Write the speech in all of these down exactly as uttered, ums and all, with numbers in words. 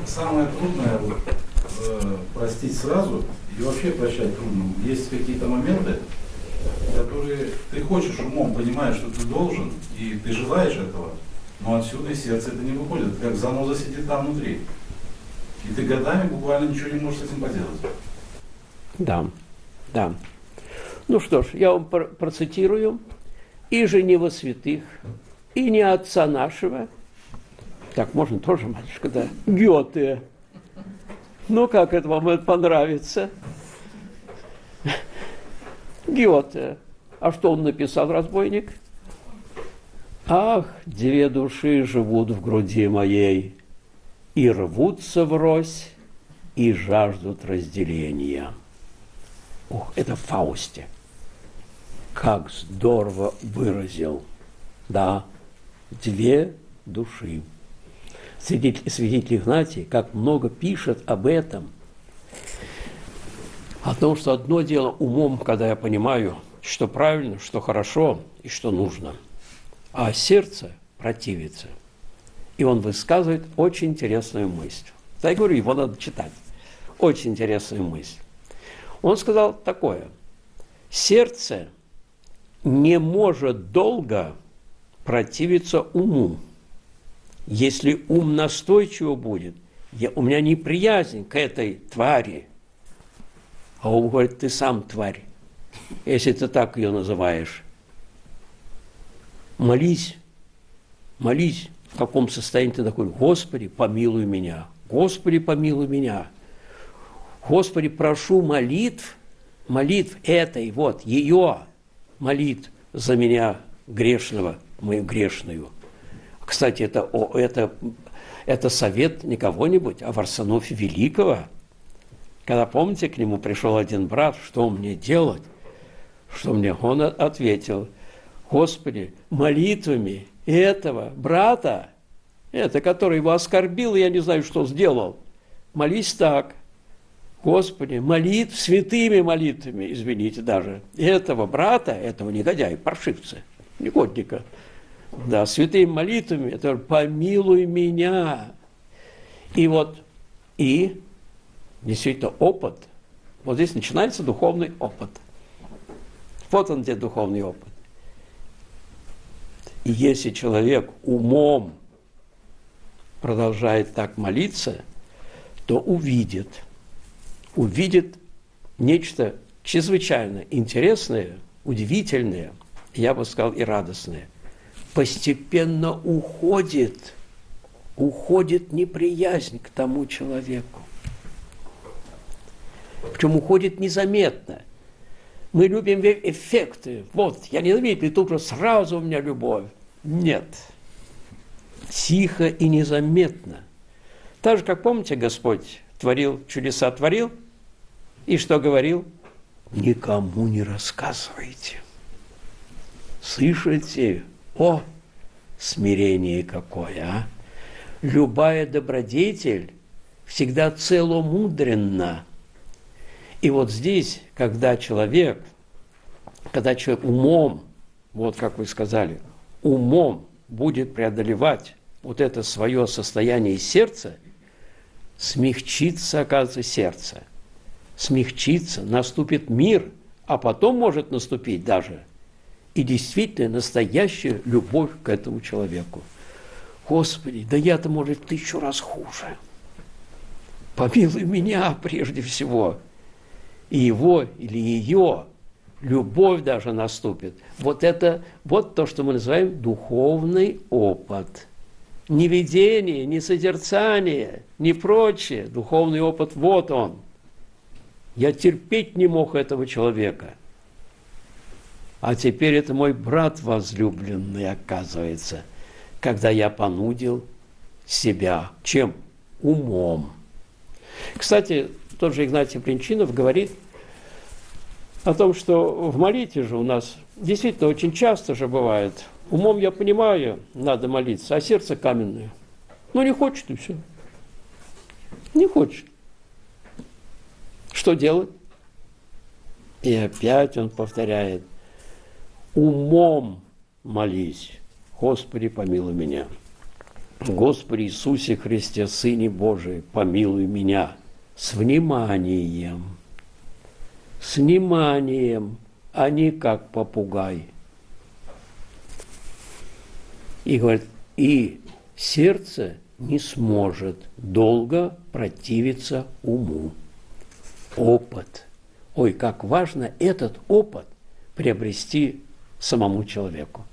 самое трудное вот, э, простить сразу и вообще прощать трудно. Есть какие-то моменты, которые ты хочешь умом, понимаешь, что ты должен, и ты желаешь этого, но отсюда из сердца это не выходит, как заноза сидит там внутри. И ты годами буквально ничего не можешь с этим поделать. Да, да. Ну что ж, я вам процитирую. «И же не во святых, и не отца нашего». Так, можно тоже, матушка, да? Гёте. Ну, как это вам это понравится? Гёте. А что он написал, разбойник? «Ах, две души живут в груди моей, и рвутся врозь, и жаждут разделения». Ух, это в Фаусте. Как здорово выразил. Да, две души. Свидетель, свидетель Игнатий, как много пишет об этом. О том, что одно дело умом, когда я понимаю, что правильно, что хорошо и что нужно. А сердце противится. И он высказывает очень интересную мысль. Да, я говорю, его надо читать. Очень интересную мысль. Он сказал такое. Сердце не может долго противиться уму. Если ум настойчиво будет, я, у меня неприязнь к этой твари. А ум говорит, ты сам тварь, если ты так ее называешь. Молись, молись, в каком состоянии ты такой, Господи, помилуй меня, Господи, помилуй меня. Господи, прошу молитв, молитв этой, вот, ее молитв за меня грешного, мою грешную. Кстати, это, о, это, это совет не кого-нибудь, а Варсонофия Великого. Когда, помните, к нему пришел один брат, что мне делать? Что мне? Он ответил, Господи, молитвами этого брата, это, который его оскорбил, я не знаю, что сделал, молись так. Господи, молитв, святыми молитвами, извините даже, этого брата, этого негодяя, паршивца, негодника, да, святыми молитвами, это помилуй меня. И вот, и действительно опыт, вот здесь начинается духовный опыт. Вот он где духовный опыт. И если человек умом продолжает так молиться, то увидит, увидит нечто чрезвычайно интересное, удивительное, я бы сказал, и радостное. Постепенно уходит, уходит неприязнь к тому человеку. Причем уходит незаметно. Мы любим эффекты. Вот, я не заметил, и тут же сразу у меня любовь. Нет. Тихо и незаметно. Так же, как, помните, Господь творил, чудеса творил, и что говорил? Никому не рассказывайте. Слышите? О, смирение какое, а! Любая добродетель всегда целомудренна. И вот здесь, когда человек, когда человек умом, вот как вы сказали, умом будет преодолевать вот это свое состояние сердца, смягчится, оказывается, сердце. Смягчится, наступит мир, а потом может наступить даже и действительно настоящая любовь к этому человеку. Господи, да я-то, может, в тысячу раз хуже. Помилуй меня прежде всего. И его или ее любовь даже наступит. Вот это, вот то, что мы называем духовный опыт. Не видение, не созерцание, не прочее. Духовный опыт, вот он. Я терпеть не мог этого человека. А теперь это мой брат возлюбленный, оказывается, когда я понудил себя. Чем? Умом. Кстати, тот же Игнатий Бринчинов говорит о том, что в молитве же у нас действительно очень часто же бывает. Умом я понимаю, надо молиться, а сердце каменное. Ну, не хочет и все. Не хочет. Что делать? И опять он повторяет. Умом молись. Господи, помилуй меня. Господи Иисусе Христе, Сыне Божий, помилуй меня. С вниманием, с вниманием, а не как попугай. И говорит, и сердце не сможет долго противиться уму. Опыт. Ой, как важно этот опыт приобрести самому человеку.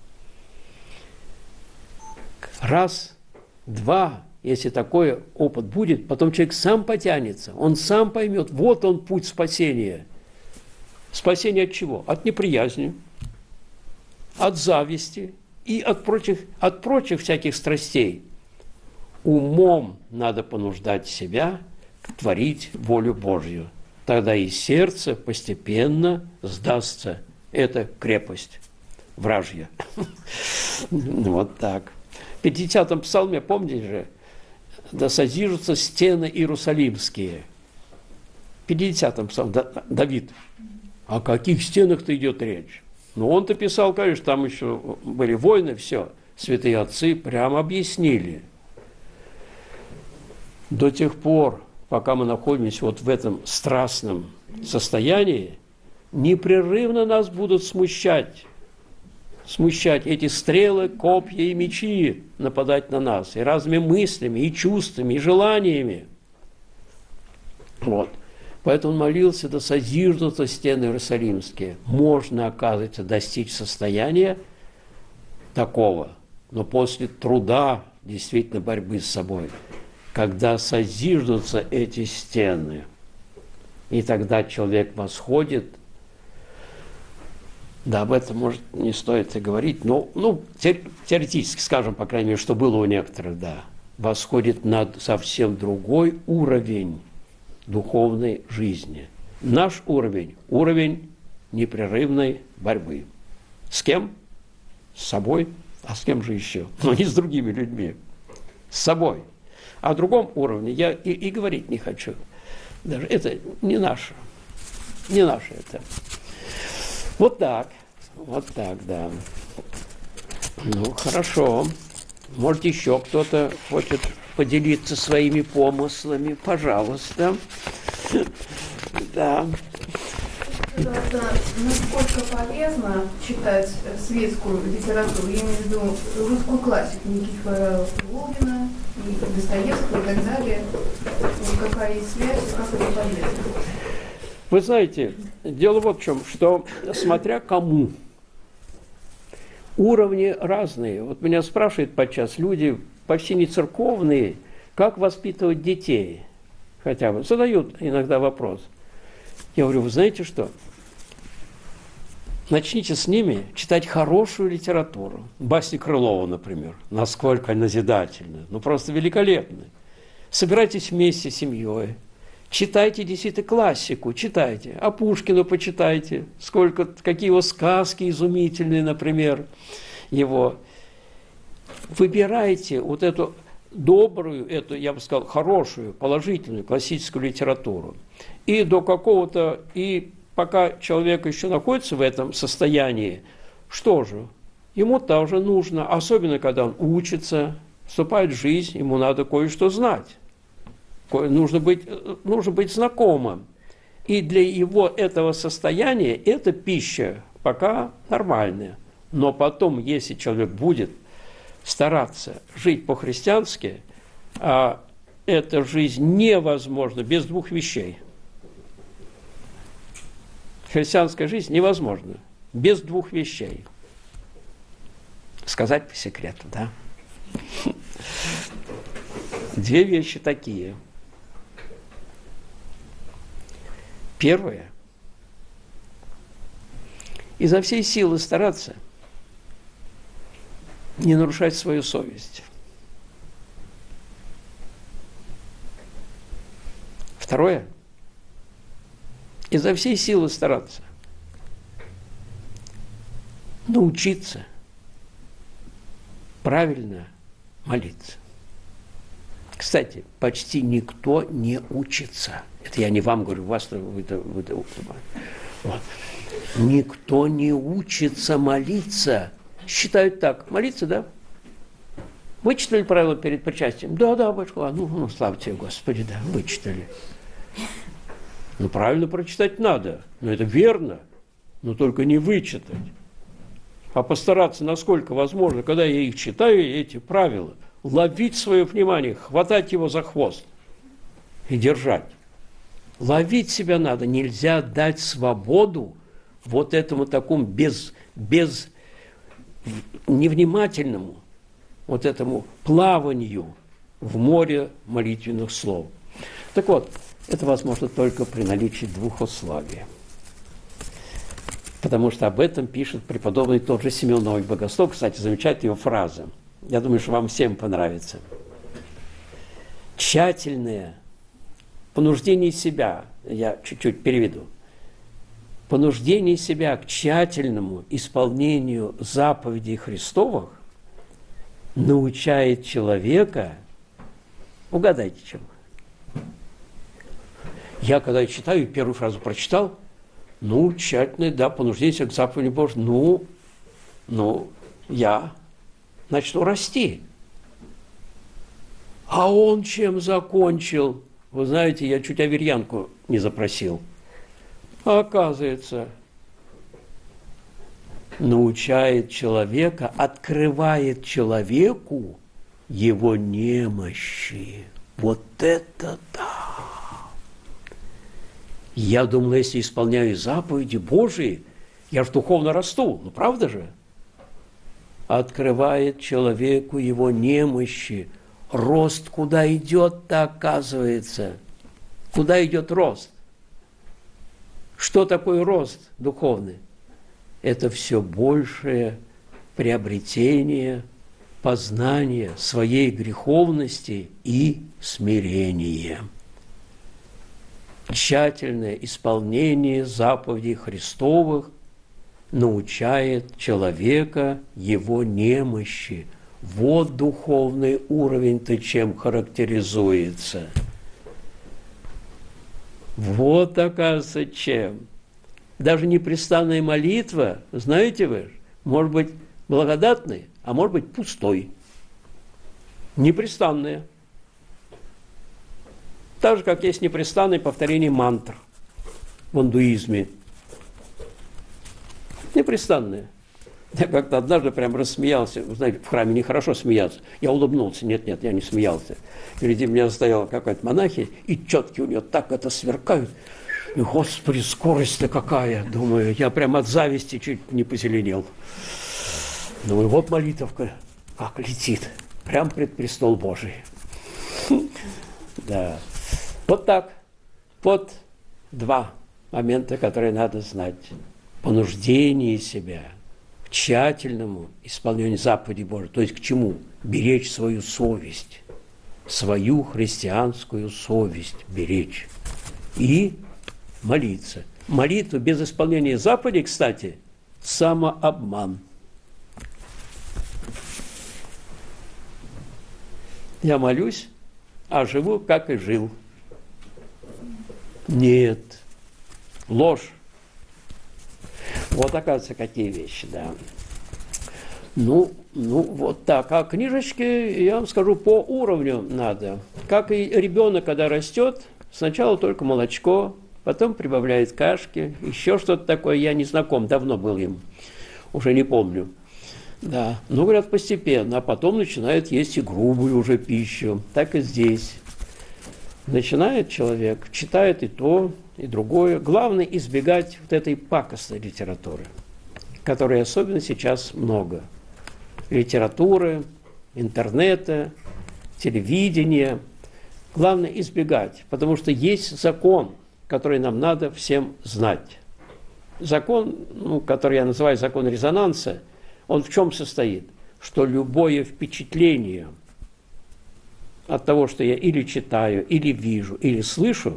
Раз, два, если такой опыт будет, потом человек сам потянется, он сам поймет, вот он путь спасения. Спасение от чего? От неприязни, от зависти и от прочих, от прочих всяких страстей. Умом надо понуждать себя творить волю Божью. Тогда и сердце постепенно сдастся. Это крепость вражья. Вот так. В пятидесятом псалме, помните же, да созижутся стены иерусалимские. В пятидесятом псалме Давид. О каких стенах-то идет речь? Ну, он-то писал, конечно, там еще были войны, все. Святые отцы прямо объяснили. До тех пор, пока мы находимся вот в этом страстном состоянии, непрерывно нас будут смущать. Смущать эти стрелы, копья и мечи нападать на нас. И разными мыслями, и чувствами, и желаниями. Вот. Поэтому он молился, да созиждутся стены иерусалимские. Можно, оказывается, достичь состояния такого, но после труда, действительно, борьбы с собой, когда созиждутся эти стены, и тогда человек восходит. Да, об этом, может, не стоит и говорить, но, ну, теоретически, скажем, по крайней мере, что было у некоторых, да, восходит на совсем другой уровень духовной жизни. Наш уровень – уровень непрерывной борьбы. С кем? С собой. А с кем же еще? Ну, не с другими людьми. С собой. О другом уровне я и, и говорить не хочу. Даже это не наше. Не наше это. Вот так. Вот так, да. Ну, хорошо. Может, еще кто-то хочет поделиться своими помыслами? Пожалуйста. Да. Насколько полезно читать светскую литературу, я имею в виду русскую классику Никифора Волгина, Достоевского и так далее? Какая есть связь и как это полезно? Вы знаете, дело вот в чем, что смотря кому, уровни разные. Вот меня спрашивают подчас люди, почти не церковные, как воспитывать детей, хотя бы, задают иногда вопрос. Я говорю, вы знаете что? Начните с ними читать хорошую литературу. Басни Крылова, например. Насколько назидательны. Ну, просто великолепны. Собирайтесь вместе с семьей. Читайте действительно классику, читайте. А Пушкина почитайте. Сколько, какие его сказки изумительные, например, его. Выбирайте вот эту добрую, эту, я бы сказал, хорошую, положительную классическую литературу. И до какого-то, и пока человек еще находится в этом состоянии, что же, ему тоже нужно, особенно когда он учится, вступает в жизнь, ему надо кое-что знать. Нужно быть, нужно быть знакомым. И для его этого состояния эта пища пока нормальная. Но потом, если человек будет стараться жить по-христиански, а эта жизнь невозможна без двух вещей. Христианская жизнь невозможна без двух вещей. Сказать по секрету, да? Две вещи такие. Первое. Изо всей силы стараться не нарушать свою совесть. Второе. Изо всей силы стараться научиться правильно молиться. Кстати, почти никто не учится. Это я не вам говорю, вас вы, вы, вы, вот. Никто не учится молиться. Считают так, молиться, да? Вычитали правила перед причастием? Да, да, батюшка. Ну, ну, слава тебе, Господи, да, вычитали. Ну, правильно прочитать надо. Но это верно. Но только не вычитать. А постараться, насколько возможно, когда я их читаю, эти правила, ловить свое внимание, хватать его за хвост и держать. Ловить себя надо. Нельзя дать свободу вот этому такому без, без невнимательному, вот этому плаванию в море молитвенных слов. Так вот, это возможно только при наличии двух условий. Потому что об этом пишет преподобный тот же Симеон Новый Богослов. Кстати, замечательная его фраза. Я думаю, что вам всем понравится. Тщательное понуждение себя, я чуть-чуть переведу, понуждение себя к тщательному исполнению заповедей Христовых научает человека, угадайте, чем? Я, когда читаю, первую фразу прочитал, ну, тщательное, да, понуждение себя к заповедям Божьим, ну, ну, я начну расти. А он чем закончил? Вы знаете, я чуть аверьянку не запросил. А оказывается, научает человека, открывает человеку его немощи. Вот это да! Я думал, если исполняю заповеди Божии, я же духовно расту. Ну, правда же? Открывает человеку его немощи. Рост куда идет-то, оказывается? Куда идет рост? Что такое рост духовный? Это все большее приобретение, познание своей греховности и смирение. Тщательное исполнение заповедей Христовых научает человека его немощи. Вот духовный уровень-то чем характеризуется. Вот, оказывается, чем. Даже непрестанная молитва, знаете вы, может быть благодатной, а может быть пустой. Непрестанная. Так же, как есть непрестанное повторение мантр в индуизме. Непрестанное. Я как-то однажды прям рассмеялся. Вы знаете, в храме нехорошо смеяться. Я улыбнулся. Нет, нет, я не смеялся. Впереди меня стояла какая-то монахи, и четки у нее так это сверкают. И, Господи, скорость-то какая! Думаю, я прям от зависти чуть не позеленел. Думаю, вот молитовка как летит. Прям пред престол Божий. Да. Вот так. Вот два момента, которые надо знать. Понуждение себя к тщательному исполнению заповедей Божьей. То есть к чему? Беречь свою совесть. Свою христианскую совесть беречь. И молиться. Молитва без исполнения заповедей, кстати, самообман. Я молюсь, а живу, как и жил. Нет. Ложь. Вот, оказывается, какие вещи, да. Ну, ну, вот так. А книжечки, я вам скажу, по уровню надо. Как и ребенок, когда растет, сначала только молочко, потом прибавляет кашки, еще что-то такое, я не знаком, давно был им, уже не помню. Да, ну, говорят, постепенно, а потом начинает есть и грубую уже пищу, так и здесь. Начинает человек, читает и то, и другое. Главное избегать вот этой пакостной литературы, которой особенно сейчас много. Литературы, интернета, телевидения. Главное избегать, потому что есть закон, который нам надо всем знать. Закон, ну, который я называю закон резонанса, он в чем состоит? Что любое впечатление от того, что я или читаю, или вижу, или слышу,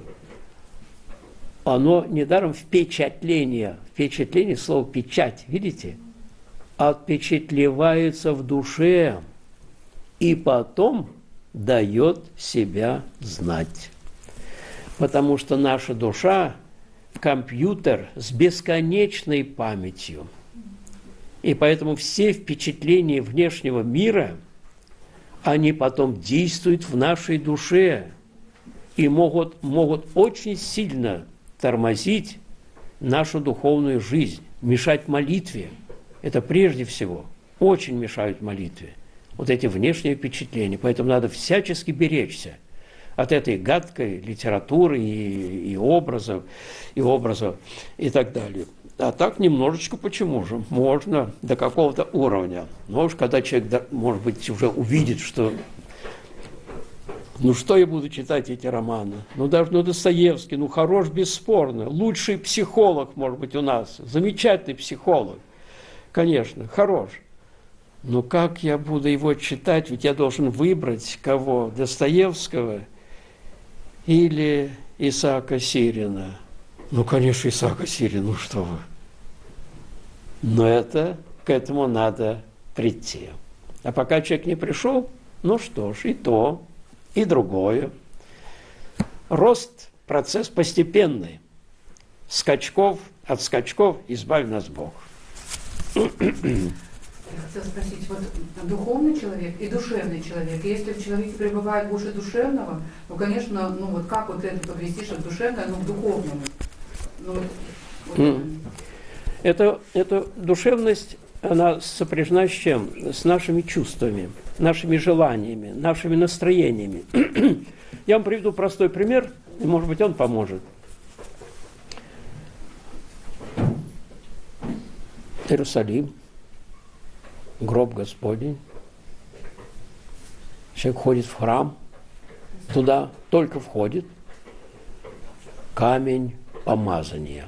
оно недаром впечатление, впечатление, слово «печать», видите? Отпечатлевается в душе и потом дает себя знать. Потому что наша душа – компьютер с бесконечной памятью. И поэтому все впечатления внешнего мира, они потом действуют в нашей душе и могут, могут очень сильно тормозить нашу духовную жизнь, мешать молитве. Это прежде всего очень мешают молитве. Вот эти внешние впечатления. Поэтому надо всячески беречься от этой гадкой литературы и, и образов, и образов, и так далее. А так немножечко, почему же? Можно до какого-то уровня. Но уж когда человек, может быть, уже увидит, что ну что я буду читать эти романы? Ну даже ну, Достоевский, ну хорош бесспорно. Лучший психолог, может быть, у нас. Замечательный психолог. Конечно, хорош. Но как я буду его читать? Ведь я должен выбрать кого? Достоевского или Исаака Сирина? Ну, конечно, Исаака Сирина, ну что вы. Но это, к этому надо прийти. А пока человек не пришел, ну что ж, и то, и другое. Рост – процесс постепенный. Скачков, от скачков избавь нас Бог. Я хотела спросить, вот духовный человек и душевный человек, если в человеке пребывает больше душевного, то, конечно, ну вот как вот это подвести, что душевное, ну к духовному? Ну, вот, вот mm. это, это душевность, она сопряжена с чем? С нашими чувствами, нашими желаниями, нашими настроениями. Я вам приведу простой пример, и, может быть, он поможет. Иерусалим, гроб Господень. Человек ходит в храм, туда только входит камень помазания.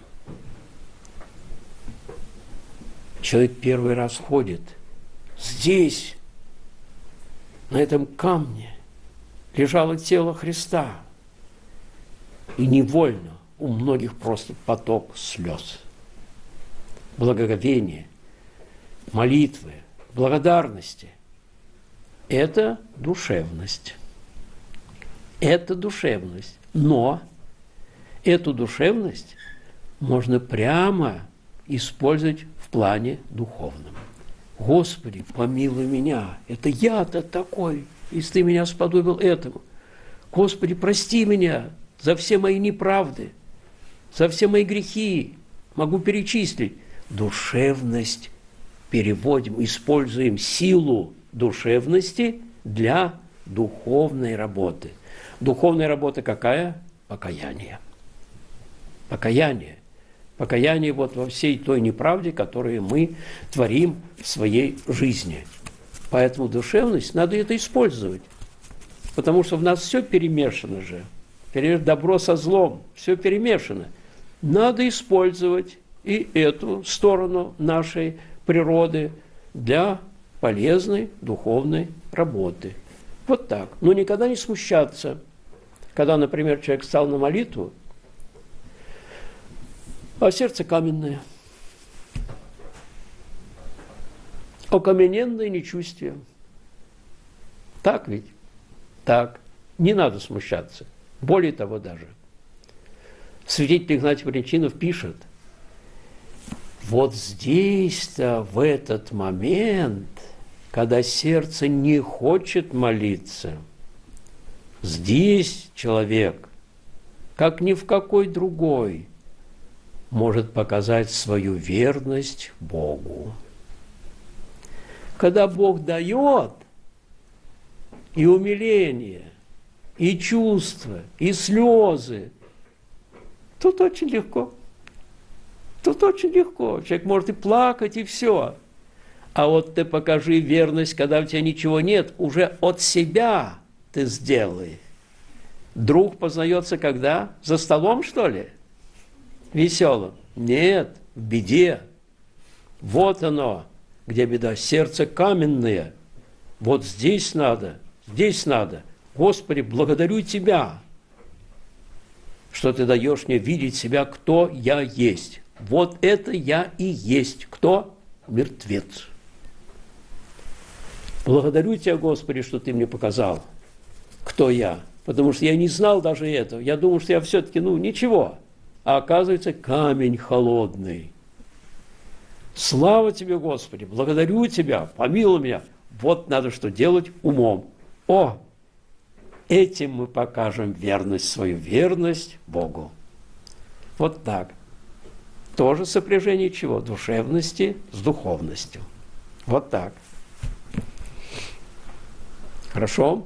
Человек первый раз ходит. Здесь, на этом камне, лежало тело Христа. И невольно у многих просто поток слез. Благоговения, молитвы, благодарности. Это душевность. Это душевность. Но эту душевность можно прямо использовать в плане духовном. Господи, помилуй меня. Это я-то такой, если Ты меня сподобил этому. Господи, прости меня за все мои неправды, за все мои грехи. Могу перечислить. Душевность переводим, используем силу душевности для духовной работы. Духовная работа какая? Покаяние. Покаяние. Покаяние вот во всей той неправде, которую мы творим в своей жизни. Поэтому душевность, надо это использовать. Потому что в нас все перемешано же. Добро со злом, все перемешано. Надо использовать и эту сторону нашей природы для полезной духовной работы. Вот так. Но никогда не смущаться. Когда, например, человек встал на молитву, а сердце каменное, окамененное нечувствие. Так ведь? Так. Не надо смущаться. Более того даже. Святитель Игнатий Брянчанинов пишет, вот здесь-то, в этот момент, когда сердце не хочет молиться, здесь человек, как ни в какой другой, может показать свою верность Богу. Когда Бог дает и умиление, и чувства, и слезы, тут очень легко. Тут очень легко. Человек может и плакать, и все. А вот ты покажи верность, когда у тебя ничего нет, уже от себя ты сделай. Друг познается когда? За столом, что ли? Веселым? Нет, в беде. Вот оно, где беда. Сердце каменное. Вот здесь надо, здесь надо. Господи, благодарю Тебя, что Ты даешь мне видеть себя, кто я есть. Вот это я и есть. Кто? Мертвец. Благодарю Тебя, Господи, что Ты мне показал, кто я. Потому что я не знал даже этого. Я думал, что я все-таки, ну, ничего. А оказывается, камень холодный. Слава Тебе, Господи, благодарю Тебя, помилуй меня. Вот надо что делать умом. О, этим мы покажем верность, свою верность Богу. Вот так. Тоже сопряжение чего? Душевности с духовностью. Вот так. Хорошо?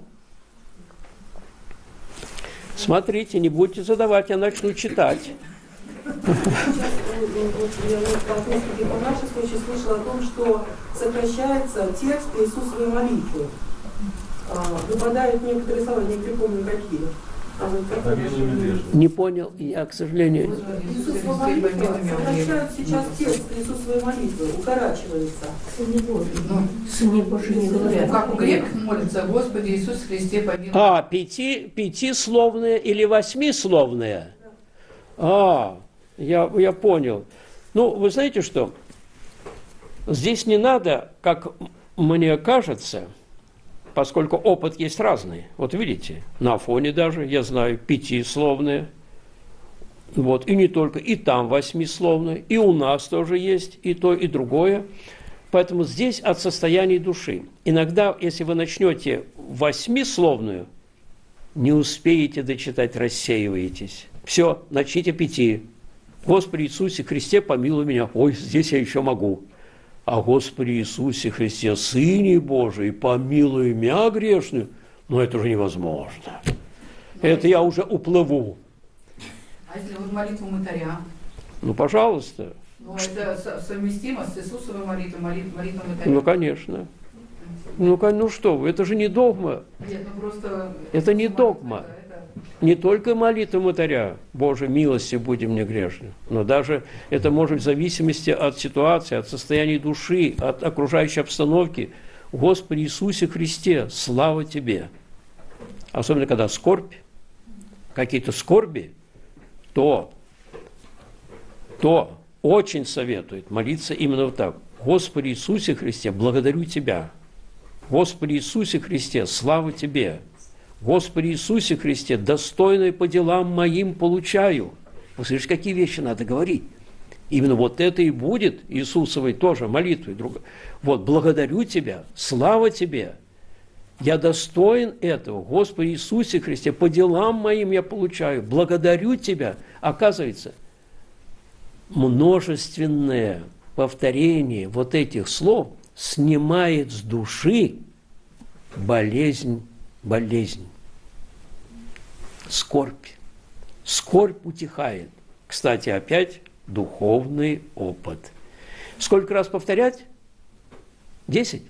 Смотрите, не будете задавать, я начну читать. Сейчас вот, я вот по Господи по-нашему очень слышала о том, что сокращается текст Иисусовой молитвы. А, выпадают некоторые слова, не припомню какие. А вот как Не понял, я, к сожалению. Иисусова молитва сокращают сейчас текст Иисусовой молитвы, укорачивается. Ну, Сыне Божий не говорят. как у греков молятся, Господи Иисус Христе помилуй. А, пяти, пятисловные или восьмисловные? А, я, я понял. Ну, вы знаете что? Здесь не надо, как мне кажется, поскольку опыт есть разный. Вот видите, на Афоне даже, я знаю, пятисловные. Вот, и не только, и там восьмисловные, и у нас тоже есть и то, и другое. Поэтому здесь от состояния души. Иногда, если вы начнете восьмисловную, не успеете дочитать, рассеиваетесь. Все, начните пяти. Господи Иисусе Христе, помилуй меня. Ой, здесь я еще могу. А Господи Иисусе Христе, Сыне Божий, помилуй меня грешную. Но это уже невозможно. Это я уже уплыву. А если вот молитву мытаря? Ну, пожалуйста. Ну, это со- совместимо с Иисусовой молитвой, молит- молитвой мытаря? Ну, конечно. Ну, кон- ну что вы, это же не догма. Нет, ну просто... Это не догма. Это- это- Не только молитва мытаря, Боже, милости будем мне грешны, но даже это может в зависимости от ситуации, от состояния души, от окружающей обстановки. Господи Иисусе Христе, слава Тебе! Особенно, когда скорбь, какие-то скорби, то, то очень советует молиться именно вот так. Господи Иисусе Христе, благодарю Тебя. Господи Иисусе Христе, слава Тебе. Господи Иисусе Христе, достойное по делам моим получаю. Вы слышите, какие вещи надо говорить? Именно вот это и будет Иисусовой тоже молитвой. Вот, благодарю Тебя, слава Тебе. Я достоин этого. Господи Иисусе Христе, по делам моим я получаю. Благодарю Тебя. Оказывается, множественное повторение вот этих слов снимает с души болезнь, болезнь, скорбь. Скорбь утихает. Кстати, опять духовный опыт. Сколько раз повторять? Десять?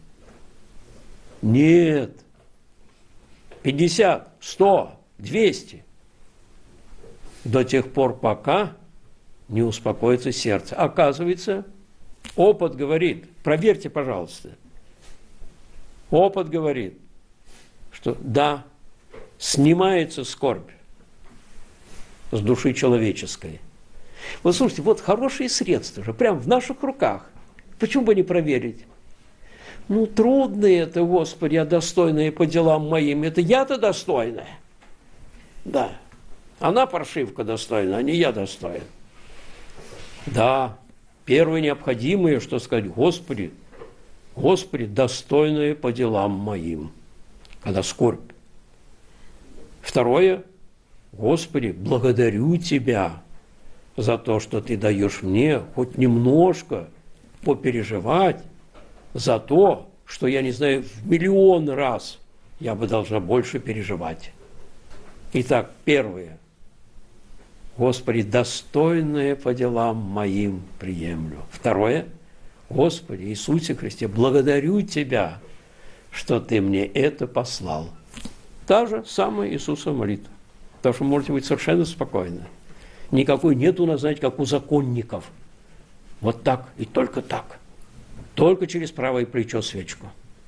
Нет. Пятьдесят, сто, двести. До тех пор, пока не успокоится сердце. Оказывается, опыт говорит, проверьте, пожалуйста, опыт говорит, что да, снимается скорбь с души человеческой. Вот слушайте, вот хорошие средства же, прямо в наших руках. Почему бы не проверить? Ну, трудно это, Господи, я достойная по делам моим. Это я-то достойная. Да. Она паршивка достойна, а не я достоин. Да. Первое необходимое, что сказать, Господи, Господи, достойное по делам моим. Когда скорбь. Второе, Господи, благодарю Тебя за то, что Ты даешь мне хоть немножко попереживать за то, что, я не знаю, в миллион раз я бы должна больше переживать. Итак, первое. Господи, достойное по делам моим приемлю. Второе. Господи, Иисусе Христе, благодарю Тебя, что Ты мне это послал. Та же самая Иисусова молитва. Потому что можете быть совершенно спокойны. Никакой нет у нас, знаете, как у законников. Вот так и только так. Только через правое плечо свечку.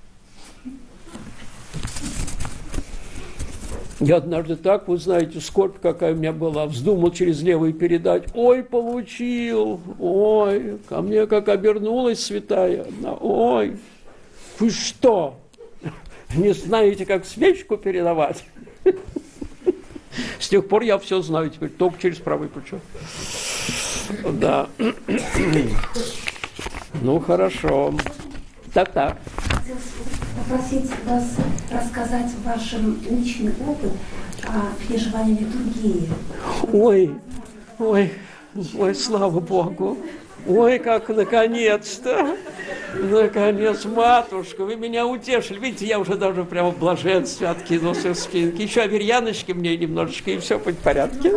Я однажды так, вы знаете, скорбь какая у меня была, вздумал через левое передать. Ой, получил, ой, ко мне как обернулась святая. Ой, вы что, не знаете, как свечку передавать? С тех пор я все знаю теперь, только через правое плечо. Да. Ну, хорошо. Так-так. попросить вас рассказать ваш личный опыт о переживании литургии. Ой, ой, ой, слава Богу. Ой, как наконец-то. Наконец, матушка, вы меня утешили. Видите, я уже даже прямо в блаженстве откинулся в спинке. Еще аверьяночки мне немножечко, и все будет в порядке.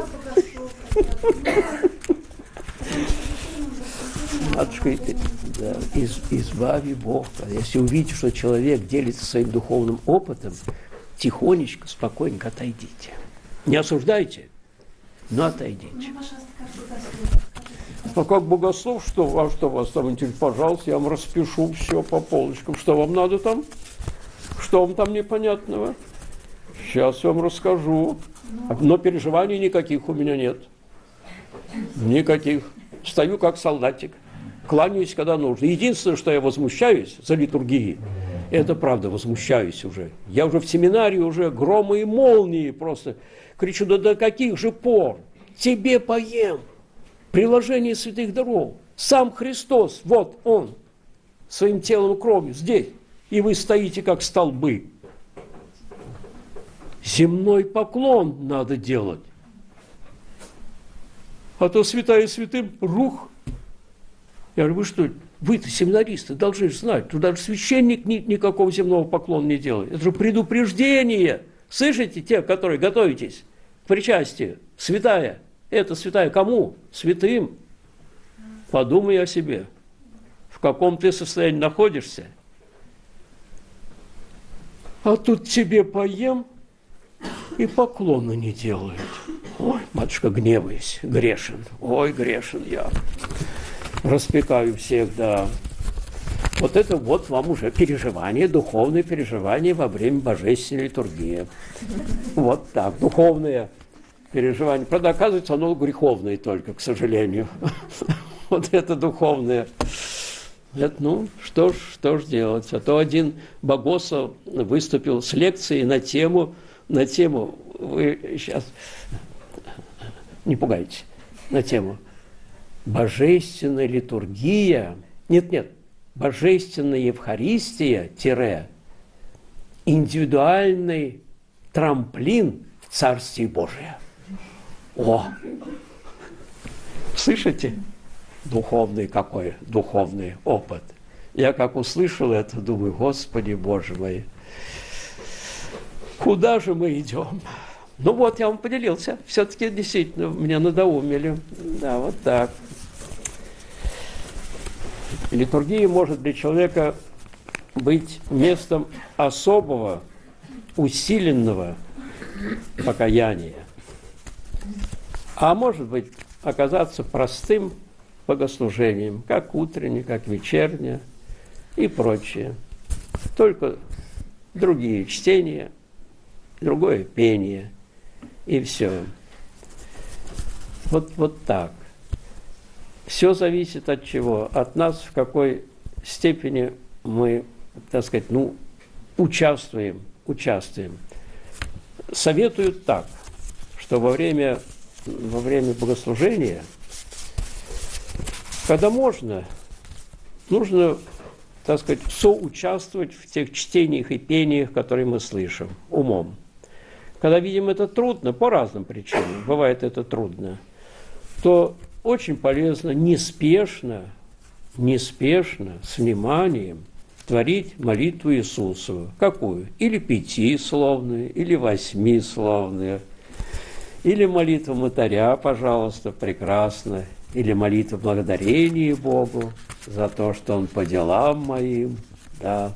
Матушка, да, из, избави Бог. Если увидите, что человек делится своим духовным опытом, тихонечко, спокойненько отойдите. Не осуждайте, но отойдите. А как богослов, что, а что вас там интересует? Пожалуйста, я вам распишу все по полочкам. Что вам надо там? Что вам там непонятного? Сейчас я вам расскажу. Но переживаний никаких у меня нет. Никаких. Стою как солдатик. Кланяюсь, когда нужно. Единственное, что я возмущаюсь за литургией, это правда, возмущаюсь уже. Я уже в семинарии, уже громы и молнии просто кричу: да до каких же пор? Тебе поем. Приложение святых даров. Сам Христос, вот Он, своим телом и кровью здесь. И вы стоите, как столбы. Земной поклон надо делать. А то святая святым рух. Я говорю: вы что, вы-то семинаристы должны же знать, туда же священник ни, никакого земного поклона не делает. Это же предупреждение. Слышите, те, которые готовитесь к причастию? Святая. Это святая кому? Святым. Подумай о себе. В каком ты состоянии находишься. А тут тебе поем и поклона не делают. Ой, матушка, гневаюсь, грешен. Ой, грешен я. Распекаю всех, да. Вот это вот вам уже переживание, духовное переживание во время божественной литургии. Вот так, духовное переживание. Правда, оказывается, оно греховное только, к сожалению. Вот это духовное. Это, ну, что ж, что ж делать? А то один богослов выступил с лекцией на тему, на тему, вы сейчас не пугайтесь, на тему божественная литургия, нет, нет, божественная Евхаристия, тире, индивидуальный трамплин в Царствие Божие. О! Слышите? Духовный какой, духовный опыт. Я как услышал это, думаю: Господи Боже мой, куда же мы идем? Ну вот, я вам поделился. Все-таки действительно меня надоумили. Да, вот так. Литургия может для человека быть местом особого, усиленного покаяния. А может быть, оказаться простым богослужением, как утреннее, как вечернее и прочее. Только другие чтения, другое пение, и все. Вот, вот так. Все зависит от чего? От нас, в какой степени мы, так сказать, ну, участвуем, участвуем. Советуют так, что во время, во время богослужения, когда можно, нужно, так сказать, соучаствовать в тех чтениях и пениях, которые мы слышим, умом. Когда видим это трудно, по разным причинам, бывает это трудно, то очень полезно неспешно, неспешно, с вниманием творить молитву Иисусову. Какую? Или пятисловную, или восьмисловную, или молитву Мытаря, пожалуйста, прекрасно, или молитва благодарения Богу за то, что Он по делам моим, да,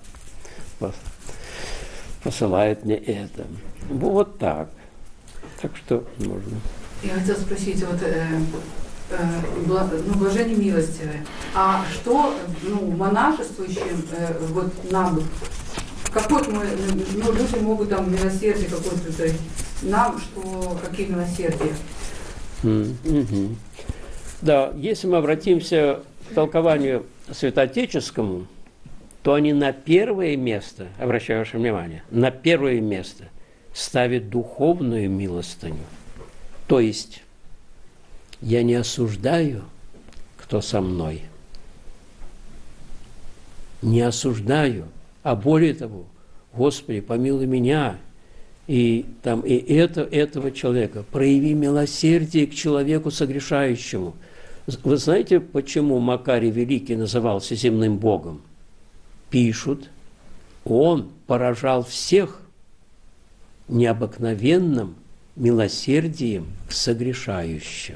посылает мне это. Вот так. Так что можно. Я хотела спросить, вот, э, э, бла, ну, блажение милостивое, а что, ну, монашествующим, э, вот нам, какой мы, ну, люди могут там милосердие какое-то, то есть нам, что, какие милосердия? Mm-hmm. Да, если мы обратимся к толкованию святоотеческому, то они на первое место, обращаю ваше внимание, на первое место ставят духовную милостыню. То есть я не осуждаю, кто со мной, не осуждаю, А более того, Господи, помилуй меня и, там, и это, этого человека, прояви милосердие к человеку согрешающему. Вы знаете, почему Макарий Великий назывался земным Богом? Пишут, он поражал всех необыкновенным милосердием к согрешающим.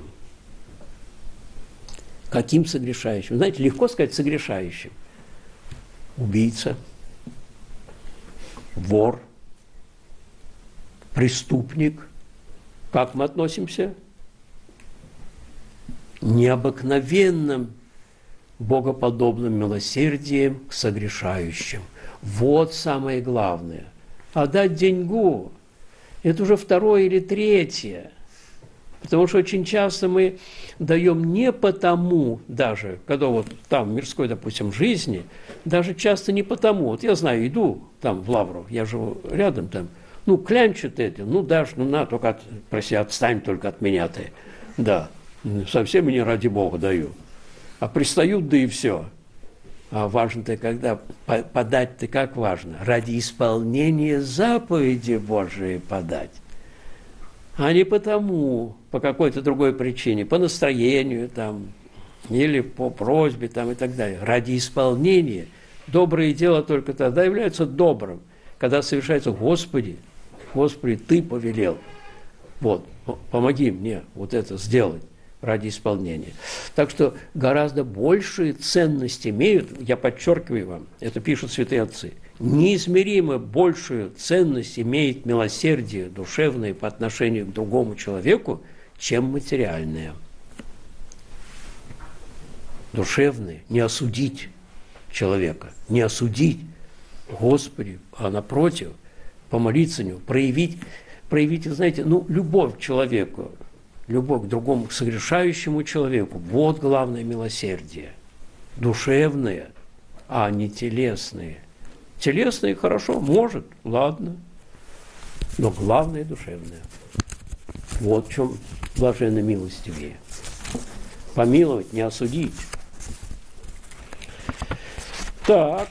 Каким согрешающим? Знаете, легко сказать согрешающим. Убийца, вор, преступник. Как мы относимся? Необыкновенным богоподобным милосердием к согрешающим. Вот самое главное. А дать деньгу – это уже второе или третье. Потому что очень часто мы даем не потому даже, когда вот там в мирской, допустим, жизни, даже часто не потому. Вот я знаю, иду там в Лавру, я живу рядом там, ну, клянчат эти, ну, дашь, ну, на, только, от, проси, отстань только от меня ты. Да, совсем не ради Бога даю. А пристают, да и все. А важно-то, когда подать-то как важно? Ради исполнения заповеди Божией подать. А не потому, по какой-то другой причине, по настроению там, или по просьбе там, и так далее. Ради исполнения. Доброе дело только тогда является добрым, когда совершается Господи, Господи, Ты повелел. Вот, помоги мне вот это сделать ради исполнения. Так что гораздо большие ценности имеют, я подчеркиваю вам, это пишут святые отцы, неизмеримо большую ценность имеет милосердие душевное по отношению к другому человеку, чем материальное. Душевное, не осудить человека, не осудить, Господи, а напротив, помолиться о нем, проявить, проявить, знаете, ну, любовь к человеку, любовь к другому, к согрешающему человеку. Вот главное милосердие. Душевное, а не телесное. Телесное хорошо, может, ладно. Но главное душевное. Вот в чем блаженны милостивее. Помиловать, не осудить. Так.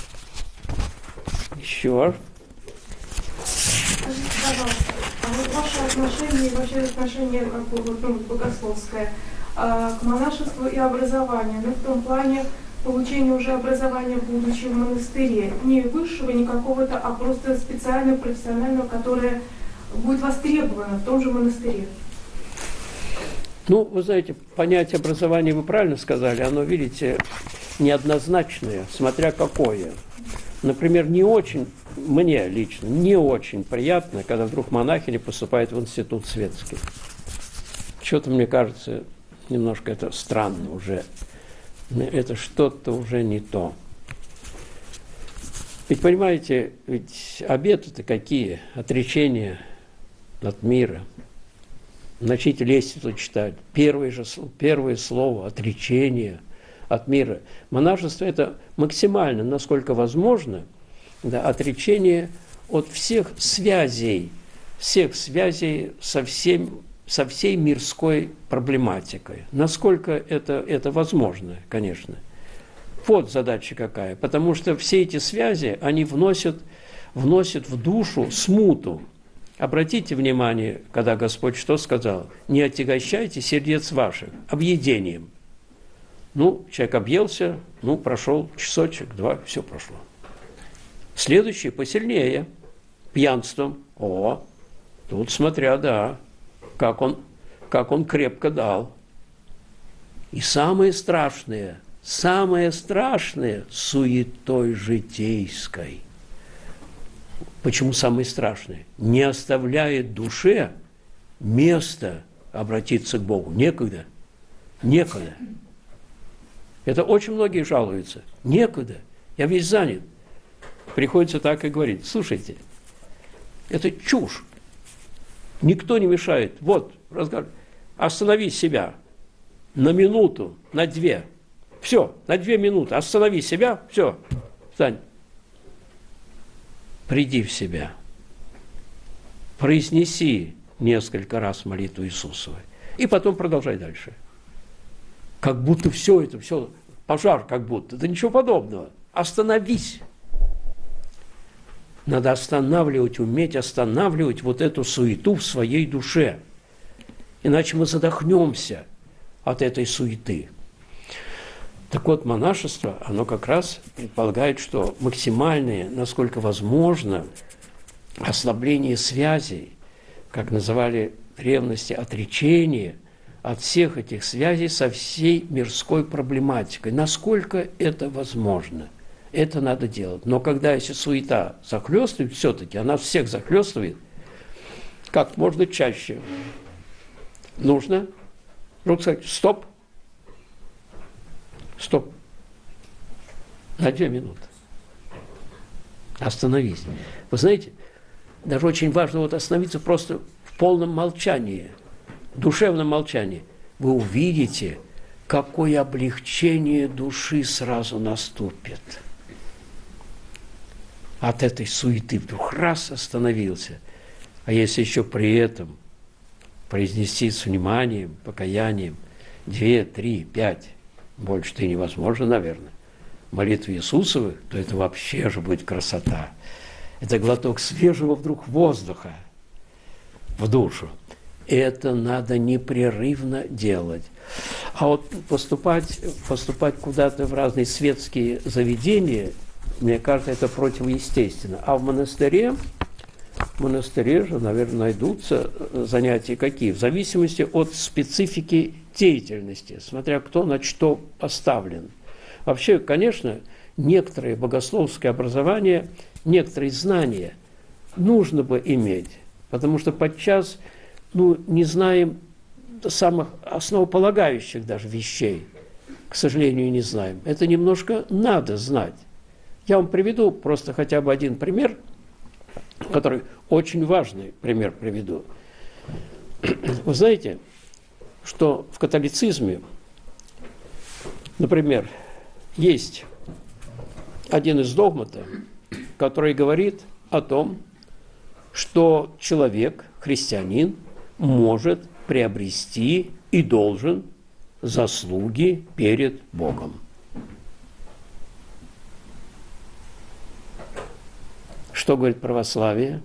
Еще. Скажите, пожалуйста, а вот ваше отношение, вообще отношение как бы, вот, ну, богословское а, к монашеству и образованию, ну, в том плане получения уже образования, будучи в монастыре, не высшего, не какого-то, а просто специального, профессионального, которое будет востребовано в том же монастыре? Ну, вы знаете, понятие образования, вы правильно сказали, оно, видите, неоднозначное, смотря какое. Например, не очень, мне лично, не очень приятно, когда вдруг монахиня поступает в институт светский. Что-то, мне кажется, немножко это странно уже. Это что-то уже не то. Ведь, понимаете, ведь обеты-то какие? Отречения от мира. Начните лестницу читать. Первое же, первое слово – отречение от мира. Монашество – это максимально, насколько возможно, да, отречение от всех связей, всех связей со, всем, со всей мирской проблематикой. Насколько это, это возможно, конечно. Вот задача какая. Потому что все эти связи, они вносят, вносят в душу смуту. Обратите внимание, когда Господь что сказал? «Не отягощайте сердец ваших объедением». Ну, человек объелся, ну, прошел часочек, два, все прошло. Следующий посильнее, пьянством. О, тут смотря, да, как он, как он крепко дал. И самое страшное, самое страшное – суетой житейской. Почему самое страшное? Не оставляет душе места обратиться к Богу. Некогда, некогда. Это очень многие жалуются. Некуда. Я весь занят. Приходится так и говорить. Слушайте, это чушь. Никто не мешает. Вот, разговор. Останови себя на минуту, на две. Все, на две минуты. Останови себя, все, встань. Приди в себя. Произнеси несколько раз молитву Иисусову. И потом продолжай дальше. Как будто все это, все, пожар как будто. Да ничего подобного. Остановись. Надо останавливать, уметь останавливать вот эту суету в своей душе. Иначе мы задохнемся от этой суеты. Так вот, монашество, оно как раз предполагает, что максимальное, насколько возможно, ослабление связей, как называли в древности, отречение от всех этих связей со всей мирской проблематикой. Насколько это возможно, это надо делать. Но когда если суета захлестывает, все-таки она всех захлестывает, как можно чаще нужно вдруг сказать: стоп, стоп, на две минуты. Остановись. Вы знаете, даже очень важно вот остановиться просто в полном молчании, душевном молчании. Вы увидите, какое облегчение души сразу наступит. От этой суеты вдруг раз остановился. А если еще при этом произнести с вниманием, покаянием две, три, пять, больше-то и невозможно, наверное, молитвы Иисусовых, то это вообще же будет красота. Это глоток свежего вдруг воздуха в душу. Это надо непрерывно делать. А вот поступать, поступать куда-то в разные светские заведения, мне кажется, это противоестественно. А в монастыре, в монастыре же, наверное, найдутся занятия какие? В зависимости от специфики деятельности, смотря кто на что поставлен. Вообще, конечно, некоторое богословское образование, некоторые знания нужно бы иметь, потому что подчас, ну, не знаем самых основополагающих даже вещей, к сожалению, не знаем. Это немножко надо знать. Я вам приведу просто хотя бы один пример, который очень важный пример приведу. Вы знаете, что в католицизме, например, есть один из догматов, который говорит о том, что человек, христианин, может приобрести и должен заслуги перед Богом. Что говорит православие?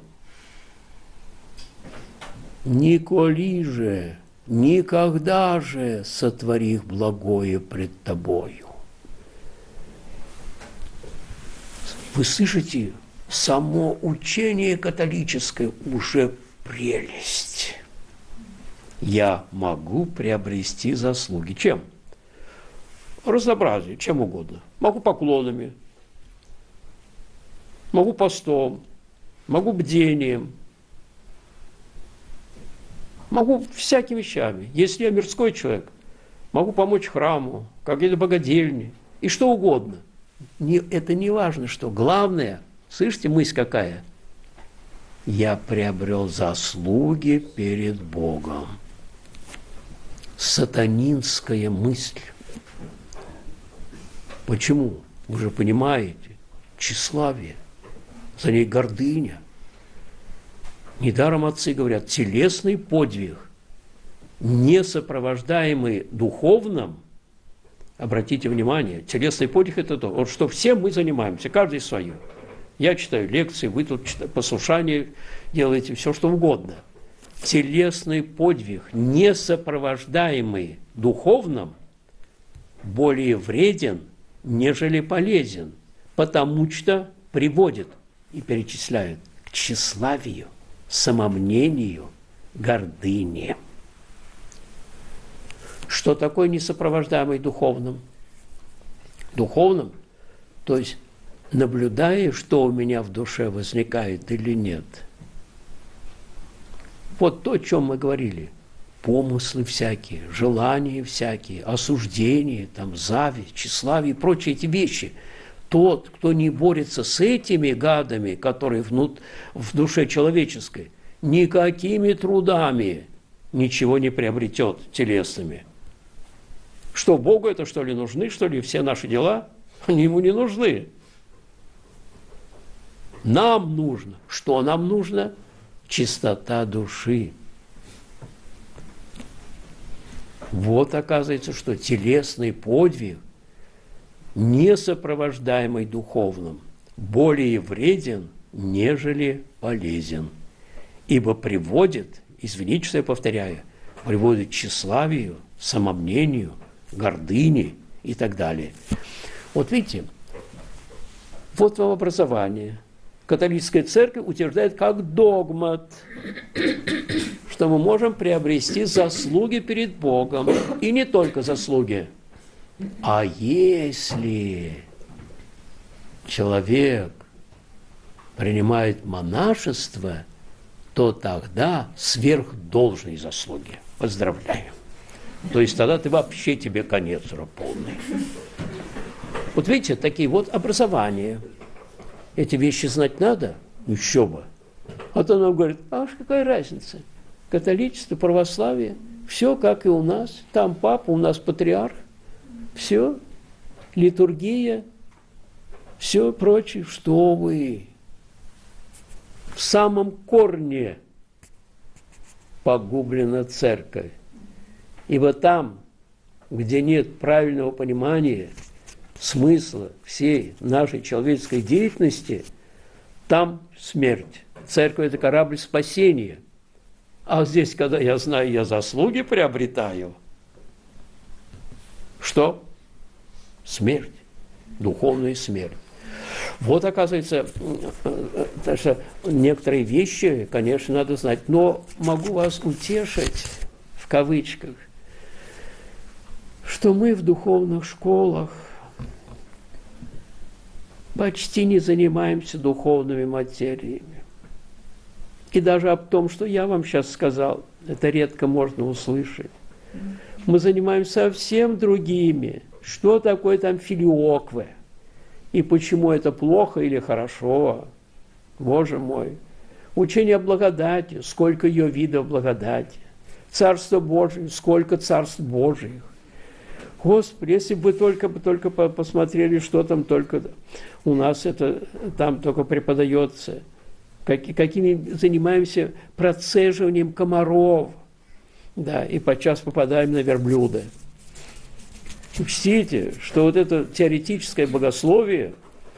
«Николи же, никогда же сотворих благое пред тобою». Вы слышите, само учение католическое уже прелесть. Я могу приобрести заслуги. Чем? Разнообразие, чем угодно. Могу поклонами, могу постом, могу бдением, могу всякими вещами. Если я мирской человек, могу помочь храму, какой-то богадельне и что угодно. Не, это не важно, что. Главное, слышите, мысль какая? Я приобрел заслуги перед Богом. Сатанинская мысль. Почему? Вы же понимаете, тщеславие, за ней гордыня. Недаром отцы говорят, телесный подвиг, не сопровождаемый духовным. Обратите внимание, телесный подвиг – это то, вот что все мы занимаемся, каждый свое. Я читаю лекции, вы тут читаете, послушание делаете, все что угодно. Телесный подвиг, не сопровождаемый духовным, более вреден, нежели полезен, потому что приводит и перечисляет к тщеславию, самомнению, гордыне. Что такое несопровождаемый духовным? Духовным, то есть наблюдая, что у меня в душе возникает или нет. Вот то, о чем мы говорили. Помыслы всякие, желания всякие, осуждения, там, зависть, тщеславие и прочие эти вещи. Тот, кто не борется с этими гадами, которые внут, в душе человеческой, никакими трудами ничего не приобретет телесными. Что, Богу это, что ли, нужны, что ли, все наши дела? Они ему не нужны. Нам нужно. Что нам нужно? Чистота души. Вот оказывается, что телесный подвиг, не сопровождаемый духовным, более вреден, нежели полезен, ибо приводит, извините, что я повторяю, приводит к тщеславию, самомнению, гордыне и так далее. Вот видите, вот вам образование. Католическая церковь утверждает как догмат, что мы можем приобрести заслуги перед Богом. И не только заслуги. А если человек принимает монашество, то тогда сверхдолжные заслуги. Поздравляю. То есть тогда ты вообще тебе конец полный. Вот видите, такие вот образования. Эти вещи знать надо? Еще бы. А то нам говорят, аж какая разница? Католичество, православие, все как и у нас. Там папа, у нас патриарх. Все. Литургия, все прочее. Что вы? В самом корне погублена церковь. Ибо там, где нет правильного понимания смысла всей нашей человеческой деятельности, там смерть. Церковь – это корабль спасения. А здесь, когда я знаю, я заслуги приобретаю, что? Смерть. Духовная смерть. Вот, оказывается, так что некоторые вещи, конечно, надо знать. Но могу вас утешить, в кавычках, что мы в духовных школах почти не занимаемся духовными материями. И даже об том, что я вам сейчас сказал, это редко можно услышать. Мы занимаемся совсем другими. Что такое там филиоквы? И почему это плохо или хорошо? Боже мой. Учение о благодати, сколько ее видов благодати. Царство Божие, сколько царств Божьих. Господи, если бы только, только посмотрели, что там только у нас это там только преподается, как, какими занимаемся процеживанием комаров, да, и подчас попадаем на верблюда. Учтите, что вот это теоретическое богословие,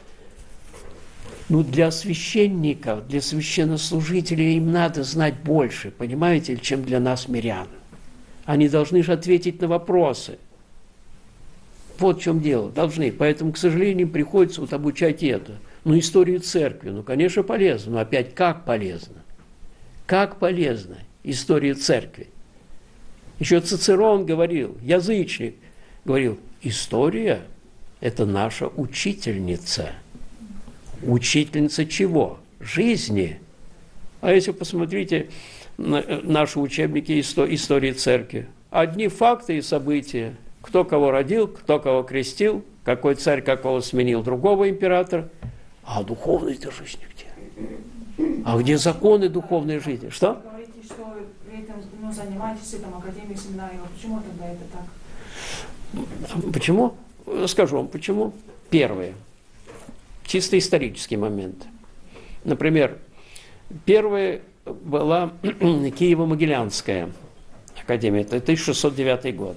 ну, для священников, для священнослужителей им надо знать больше, понимаете, чем для нас, мирян. Они должны же ответить на вопросы. Вот в чем дело, должны. Поэтому, к сожалению, им приходится вот обучать это. Ну, историю церкви, ну, конечно, полезно, но опять как полезно? Как полезно история церкви? Еще Цицерон говорил, язычник, говорил, история – это наша учительница. Учительница чего? Жизни. А если посмотрите на наши учебники истории церкви, одни факты и события. Кто кого родил, кто кого крестил, какой царь какого сменил другого императора. А духовной-то жизни где? А где законы духовной жизни? Что? Вы говорите, что вы этим, ну, занимаетесь, там, академией, семинарией. Почему тогда это так? Почему? Скажу вам, почему. Первое. Чисто исторический момент. Например, первая была Киево-Могилянская академия, это тысяча шестьсот девятый год.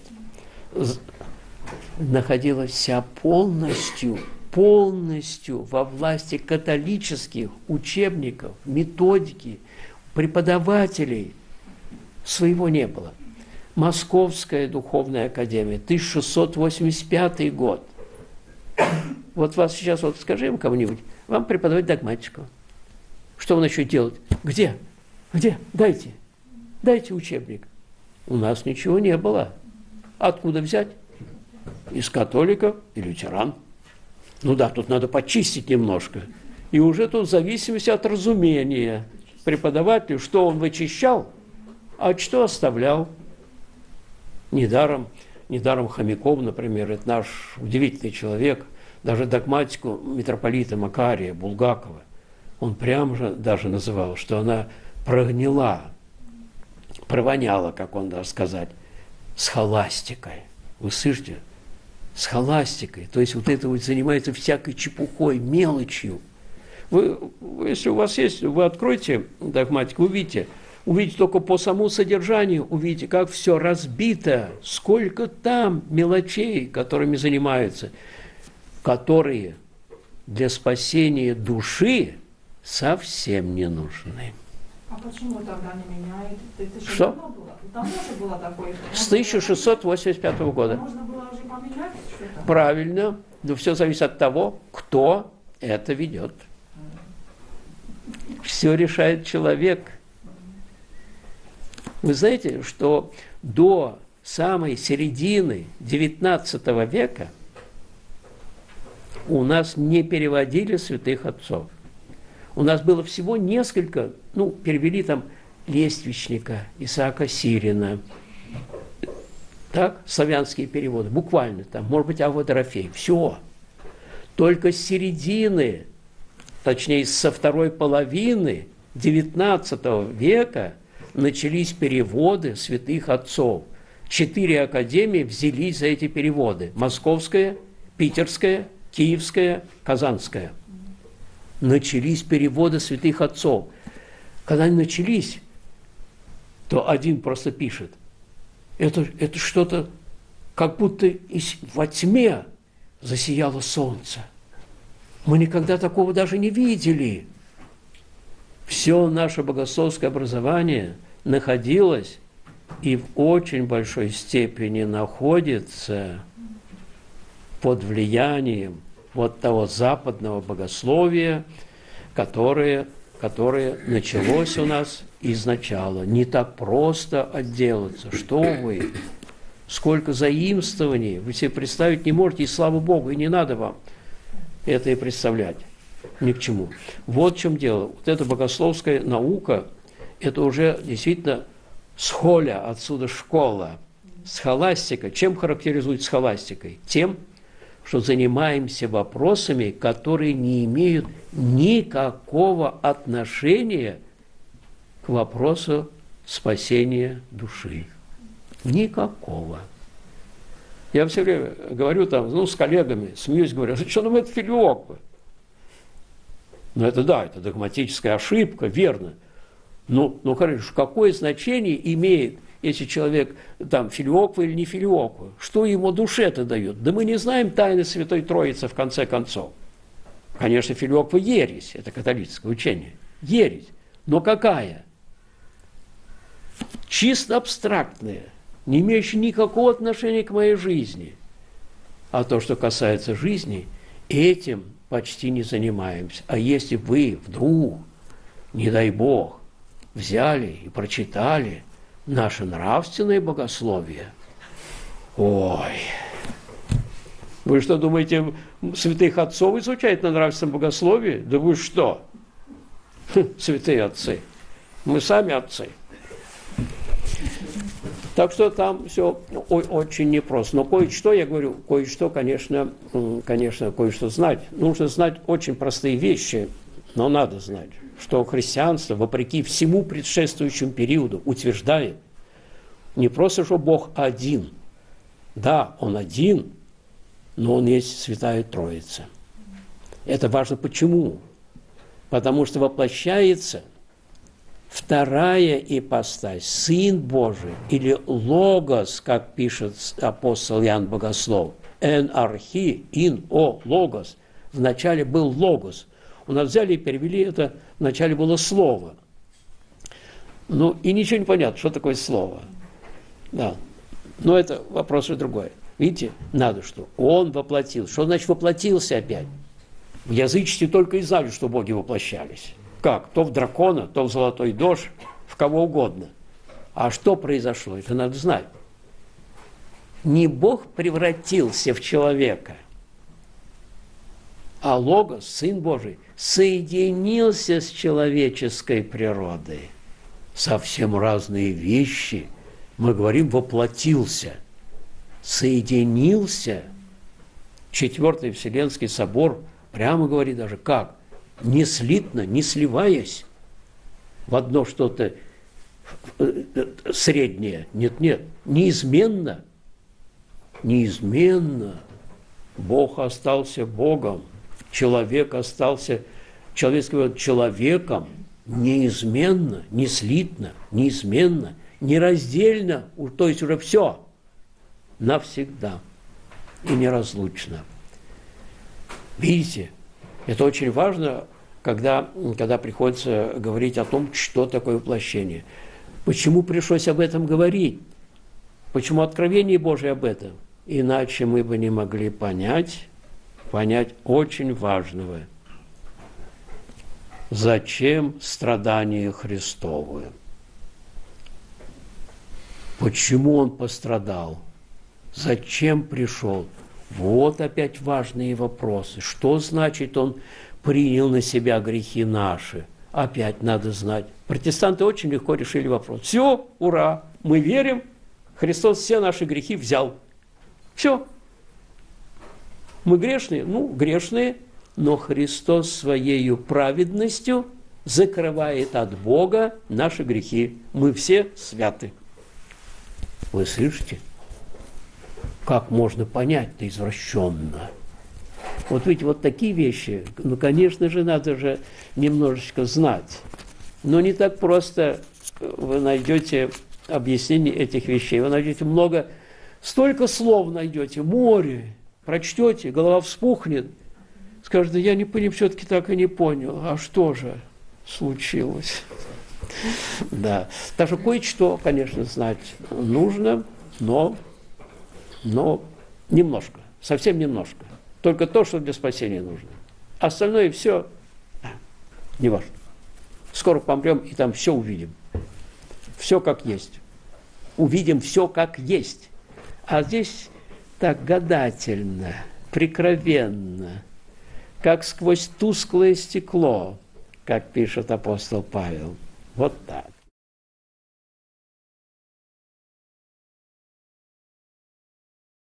Находилась вся полностью, полностью во власти католических учебников, методики, преподавателей. Своего не было. Московская духовная академия, тысяча шестьсот восемьдесят пятый год. Вот вас сейчас, вот скажи им кому-нибудь, вам преподавать догматику. Что вы начнете делать? Где? Где? Дайте. Дайте учебник. У нас ничего не было. Откуда взять? Из католиков и лютеран. Ну да, тут надо почистить немножко. И уже тут в зависимости от разумения преподавателя, что он вычищал, а что оставлял. Недаром, недаром Хомяков, например, это наш удивительный человек, даже догматику митрополита Макария Булгакова, он прямо же даже называл, что она прогнила, провоняла, как он даже сказать, схоластикой. Вы слышите? Схоластикой. То есть вот это вот занимается всякой чепухой, мелочью. Вы, если у вас есть, вы откройте догматику, увидите, увидите только по самому содержанию, увидите, как все разбито, сколько там мелочей, которыми занимаются, которые для спасения души совсем не нужны. А почему тогда не меняет? Это же Что? давно было. Давно же было такое. С тысяча шестьсот восемьдесят пятого года. Можно было уже поменять что-то? Правильно, но все зависит от того, кто это ведет. Все решает человек. Вы знаете, что до самой середины девятнадцатого века у нас не переводили святых отцов. У нас было всего несколько, ну, перевели там Лествичника, Исаака Сирина, так, славянские переводы, буквально там, может быть, Авва Дорофей, все. Только с середины, точнее, со второй половины девятнадцатого века начались переводы святых отцов. Четыре академии взялись за эти переводы. Московская, Питерская, Киевская, Казанская. Начались переводы святых отцов. Когда они начались, то один просто пишет, это, это что-то, как будто из, во тьме засияло солнце. Мы никогда такого даже не видели. Все наше богословское образование находилось и в очень большой степени находится под влиянием вот того западного богословия, которое, которое началось у нас изначала. Не так просто отделаться. Что вы? Сколько заимствований вы себе представить не можете, и слава Богу, и не надо вам это и представлять. Ни к чему. Вот в чем дело. Вот эта богословская наука, это уже действительно схоля, отсюда школа. Схоластика. Чем характеризует схоластикой? Тем, что занимаемся вопросами, которые не имеют никакого отношения к вопросу спасения души. Никакого. Я все время говорю там, ну, с коллегами, смеюсь, говорю, что нам это филиоквы? Ну, это да, это догматическая ошибка, верно. Ну, ну, хорошо, какое значение имеет, если человек там филиоква или не филиоква? Что ему душе-то дает? Да мы не знаем тайны Святой Троицы в конце концов. Конечно, филиоква ересь, это католическое учение. Ересь. Но какая? Чисто абстрактная, не имеющая никакого отношения к моей жизни. А то, что касается жизни, этим почти не занимаемся. А если вы вдруг, не дай Бог, взяли и прочитали наше нравственное богословие, ой, вы что думаете, святых отцов изучать на нравственном богословии? Да вы что? Хм, святые отцы. Мы сами отцы. Так что там все очень непросто. Но кое-что, я говорю, кое-что, конечно, конечно, кое-что знать. Нужно знать очень простые вещи, но надо знать, что христианство, вопреки всему предшествующему периоду, утверждает не просто, что Бог один. Да, Он один, но Он есть Святая Троица. Это важно почему? Потому что воплощается вторая ипостась, Сын Божий, или Логос, как пишет апостол Иоанн Богослов, «эн архи ин о логос». Вначале был Логос. У нас взяли и перевели это, вначале было Слово. Ну, и ничего не понятно, что такое Слово. Да. Но это вопрос уже другой. Видите, надо что? Он воплотил. Что значит воплотился опять? В язычестве только и знали, что боги воплощались. Как? То в дракона, то в золотой дождь, в кого угодно. А что произошло? Это надо знать. Не Бог превратился в человека, а Логос, Сын Божий, соединился с человеческой природой. Совсем разные вещи. Мы говорим, воплотился. Соединился. Четвертый Вселенский собор прямо говорит даже, как? Не слитно, не сливаясь в одно что-то среднее. Нет, нет, неизменно. Неизменно. Бог остался Богом, человек остался человеческим человеком неизменно, не слитно, неизменно, нераздельно, то есть уже все навсегда и неразлучно. Видите, это очень важно когда, когда приходится говорить о том, что такое воплощение. Почему пришлось об этом говорить? Почему откровение Божие об этом? Иначе мы бы не могли понять, понять очень важного. Зачем страдания Христовы? Почему Он пострадал? Зачем пришел? Вот опять важные вопросы. Что значит Он принял на себя грехи наши? Опять надо знать. Протестанты очень легко решили вопрос. Все, ура, мы верим, Христос все наши грехи взял. Все. Мы грешные? Ну, грешные, но Христос своей праведностью закрывает от Бога наши грехи. Мы все святы. Вы слышите? Как можно понять-то извращенно? Вот видите, вот такие вещи, ну, конечно же, надо же немножечко знать. Но не так просто вы найдете объяснение этих вещей. Вы найдете много, столько слов найдете, море, прочтете, голова вспухнет. Скажете, я не понял, все-таки так и не понял. А что же случилось? Да. Так что кое-что, конечно, знать нужно, но, но немножко, совсем немножко. Только то, что для спасения нужно. Остальное все не важно. Скоро помрем, и там все увидим. Все как есть. Увидим все как есть. А здесь так гадательно, прикровенно, как сквозь тусклое стекло, как пишет апостол Павел. Вот так.